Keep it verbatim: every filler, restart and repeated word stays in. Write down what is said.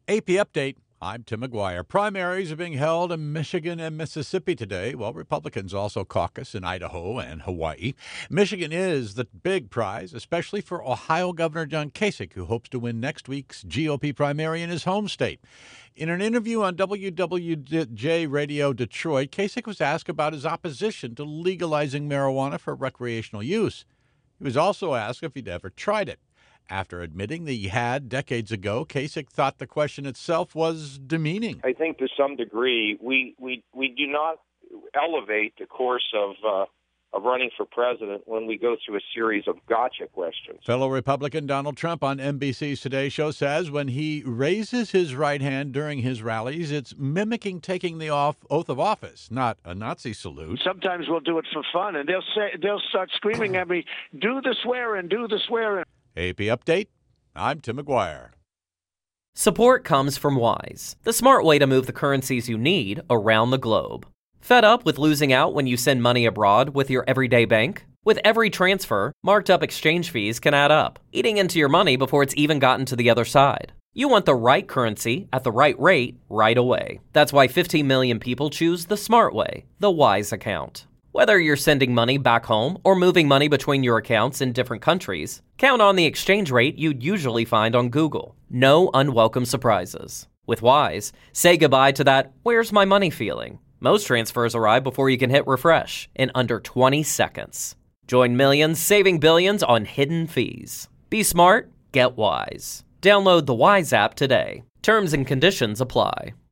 A P Update. I'm Tim McGuire. Primaries are being held in Michigan and Mississippi today, while Republicans also caucus in Idaho and Hawaii. Michigan is the big prize, especially for Ohio Governor John Kasich, who hopes to win next week's G O P primary in his home state. In an interview on W W J Radio Detroit, Kasich was asked about his opposition to legalizing marijuana for recreational use. He was also asked if he'd ever tried it. After admitting that he had decades ago, Kasich thought the question itself was demeaning. I think to some degree we we, we do not elevate the course of uh, of running for president when we go through a series of gotcha questions. Fellow Republican Donald Trump on N B C's Today Show says when he raises his right hand during his rallies, it's mimicking taking the off, oath of office, not a Nazi salute. Sometimes we'll do it for fun, and they'll say they'll start screaming at me, "Do the swearing, do the swearing." A P Update. I'm Tim McGuire. Support comes from Wise, the smart way to move the currencies you need around the globe. Fed up with losing out when you send money abroad with your everyday bank? With every transfer, marked up exchange fees can add up, eating into your money before it's even gotten to the other side. You want the right currency at the right rate right away. That's why fifteen million people choose the smart way, the Wise account. Whether you're sending money back home or moving money between your accounts in different countries, count on the exchange rate you'd usually find on Google. No unwelcome surprises. With Wise, say goodbye to that "where's my money" feeling. Most transfers arrive before you can hit refresh in under twenty seconds. Join millions saving billions on hidden fees. Be smart, get Wise. Download the Wise app today. Terms and conditions apply.